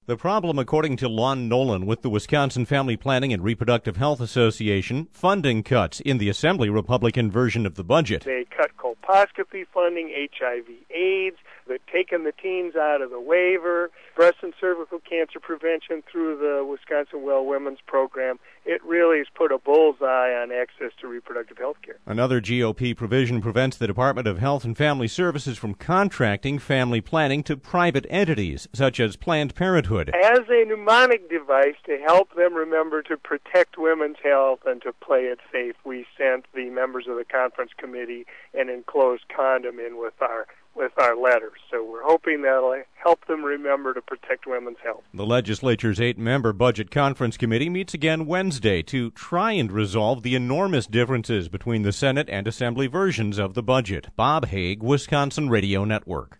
The problem, according to Lon Nolan with the Wisconsin Family Planning and Reproductive Health Association, funding cuts in the Assembly Republican version of the budget. They cut colposcopy funding, HIV/AIDS, they've taken the teens out of the waiver, breast and cervical cancer prevention through the Wisconsin Well Women's Program. It really has put a bullseye on access to reproductive health care. Another GOP provision prevents the Department of Health and Family Services from contracting family planning to private entities, such as Planned Parenthood. As a mnemonic device to help them remember to protect women's health and to play it safe, we sent the members of the conference committee an enclosed condom in with our letters. So we're hoping that'll help them remember to protect women's health. The legislature's 8-member Budget Conference Committee meets again Wednesday to try and resolve the enormous differences between the Senate and Assembly versions of the budget. Bob Haig, Wisconsin Radio Network.